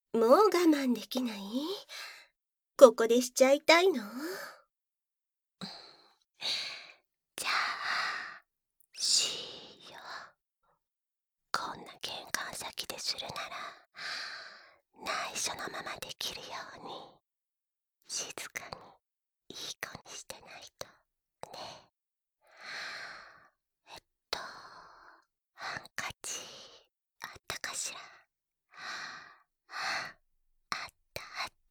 もう我慢できない？ここでしちゃいたいの？ じゃあ、しよう。こんな玄関先でするなら、内緒のままできるように、静かにいい子にしてないとね。えっと、ハンカチあったかしら。あったあった。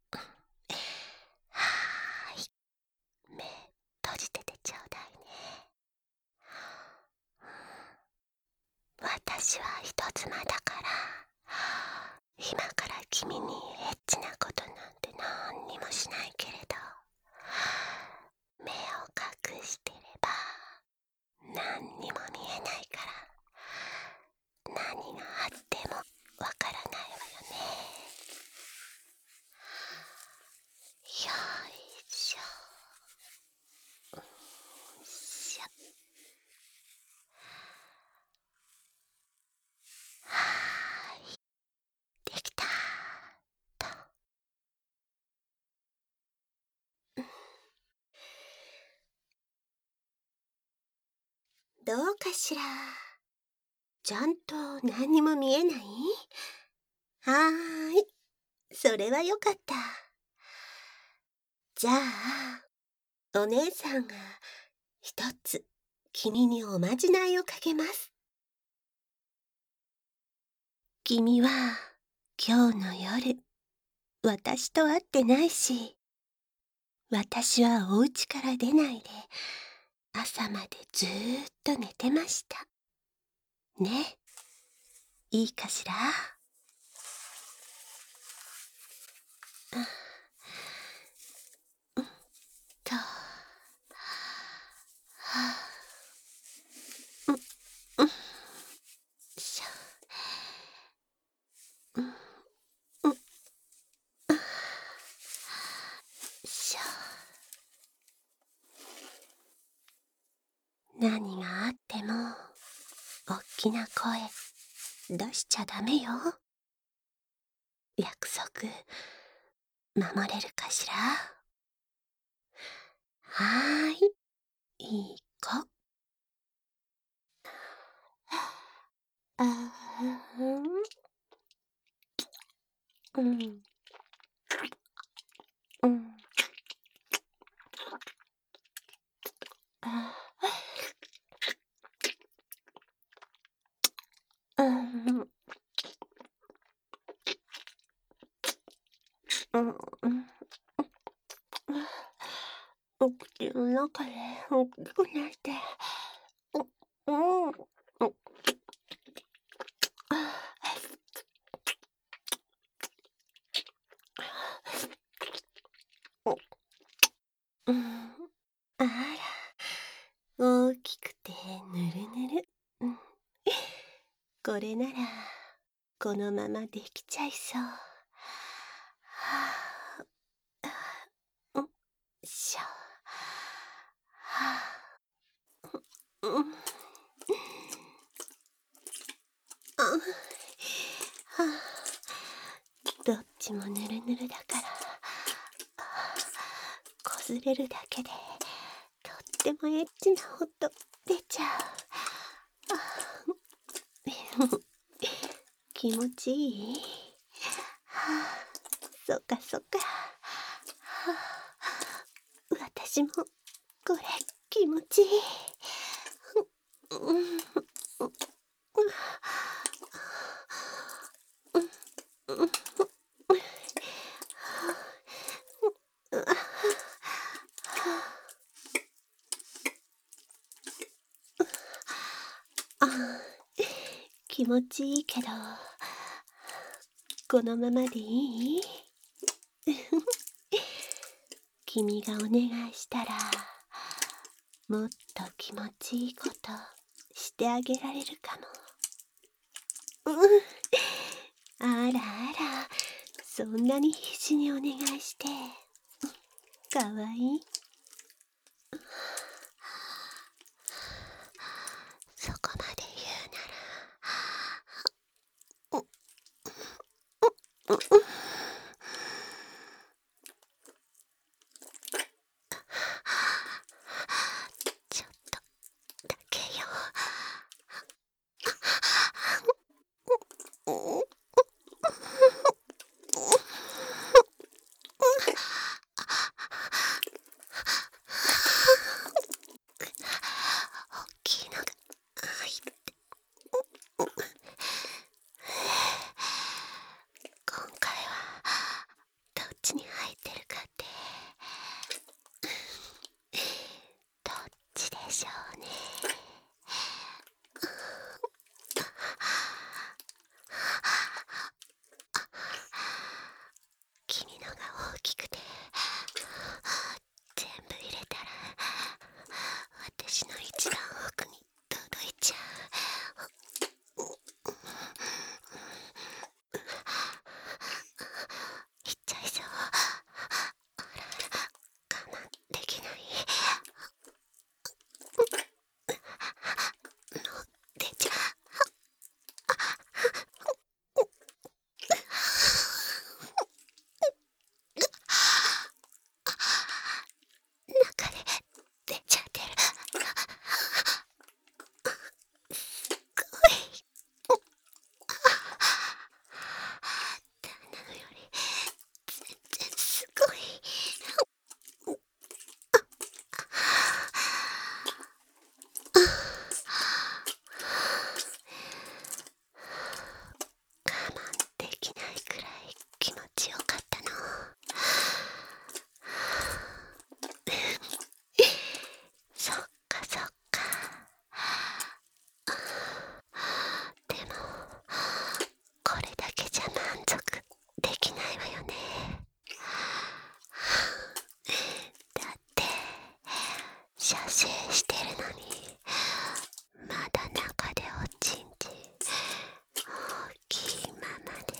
はーい。目閉じててちょうだいね。私は人妻だから、今から君にエッチなことなんて何にもしないけれど、目を隠してれば何にも見えないから、何があってもわからないわよね。よいしょ。よいしょ。はーい、できたと。 どうかしら。ちゃんと何にも見えない？はーい、それはよかった。じゃあ、お姉さんが一つ君におまじないをかけます。君は今日の夜、私と会ってないし、私はお家から出ないで朝までずーっと寝てました。ね、いいかしら？と、しょ、しょ。何があっても、おっきな声出しちゃダメよ。約束、守れるかしら？はーい、いい子。あーん、うん、うん、あー、うん、うん、うん。お口の中で大きくなって、うん、うん、うん、あら、大きくてぬるぬる。うん、これなら、このままできちゃいそう。はあ、うん、しょ。はあ、うん、あ、はあ、どっちもぬるぬるだから、こすれるだけで、とってもエッチな音出ちゃう。気持ちいい？はあ、そっかそっか。はあ、私もこれ気持ちいい。うん、あ、気持ちいいけど、このままでいい？君がお願いしたら、もっと気持ちいいことしてあげられるかも。うん、あらあら、そんなに必死にお願いして。かわいい。そこまで言うなら、 ちょっとだけよ。大きいのが入って、今回はどっちに入ってるかってどっちでしょうね。君のが大きくて全部入れたら私の一番奥に届いちゃう。いっちゃいそう。我慢できない。もう出ちゃう。中で出ちゃってる。すごい。旦那のより全然すごい。我慢できないくらい気持ちよかったの。そっかそっか。でもこれだけじゃ満足できないわよね。だって射精してるのにまだ中でおちんち大きいままで。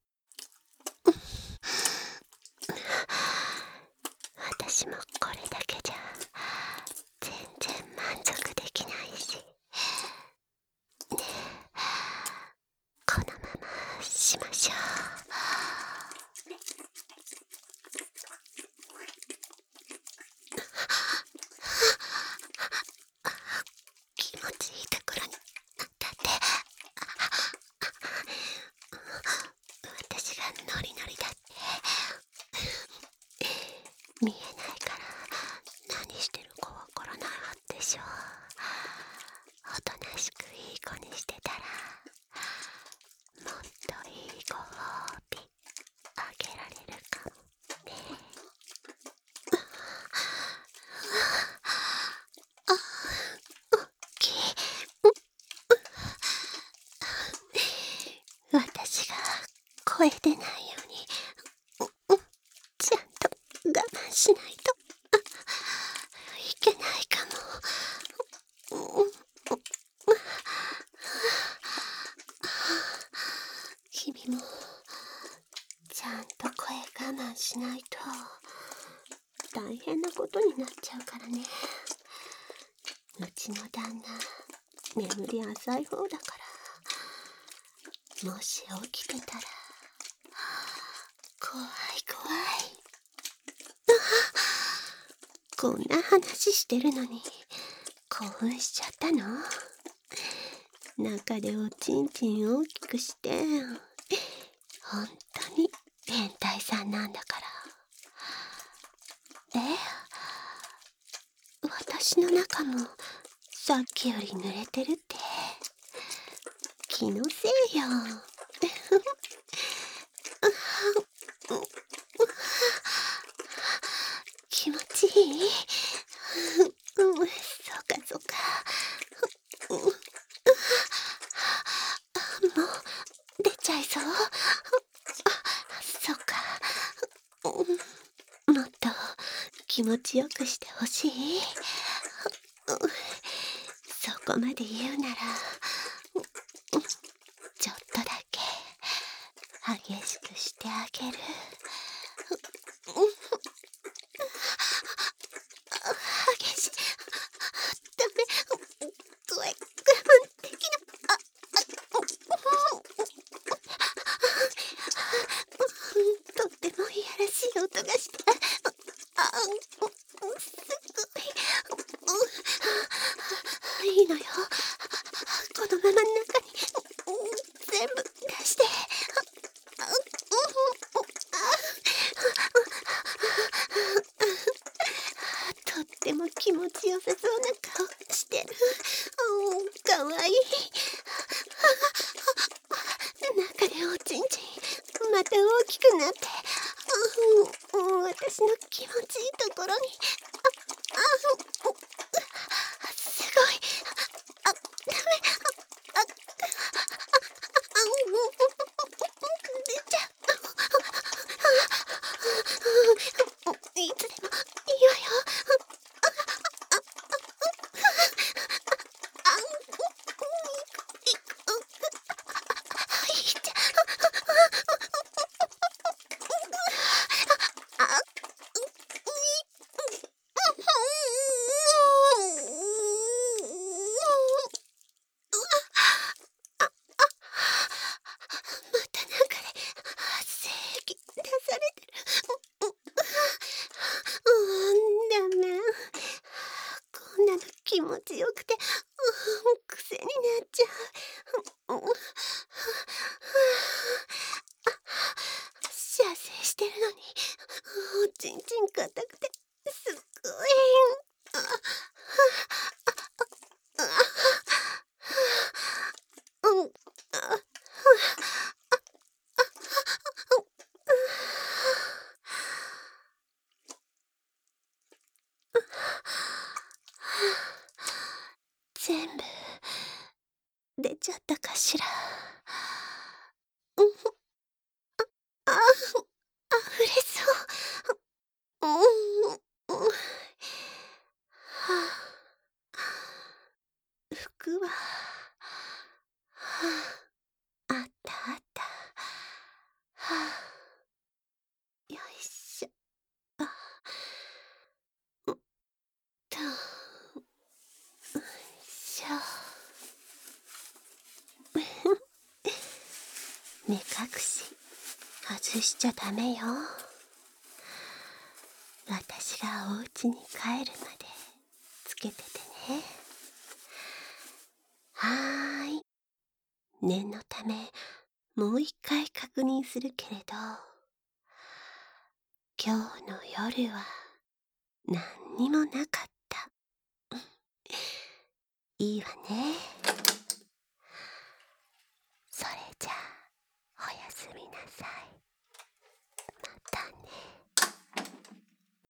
私もこれだけじゃ全然満足できないしね。このまましましょう。気持ちいいところに当たって私がノリノリだって見えないから何してるかわからないわでしょ。おとなしくいい子にしてたらもっといいご褒美あげられるかもね。大きい。私が声出ないようにちゃんと我慢しないといけないかも。君もちゃんと声我慢しないと大変なことになっちゃうからね。うちの旦那眠り浅い方だから、もし起きてたら怖い怖い。こんな話してるのに興奮しちゃったの？中でおちんちん大きくして本当に変態さんなんだから。私の中もさっきより濡れてるって気のせいよ。気持ちいい？そうかそうか。もう出ちゃいそう？そうか。もっと気持ちよくしてほしい？そこまで言うならちょっとだけ激しくしてあげる。激しい。ダメ。我慢できない。 出ちゃったかしら。うん、あ、溢れそう。は服は、あったあった。よいしょ。と、よいしょ。目隠し外しちゃダメよ。私がお家に帰るまでつけててね。はーい。念のためもう一回確認するけれど、今日の夜は何にもなかった。いいわね。 それじゃあおやすみなさい。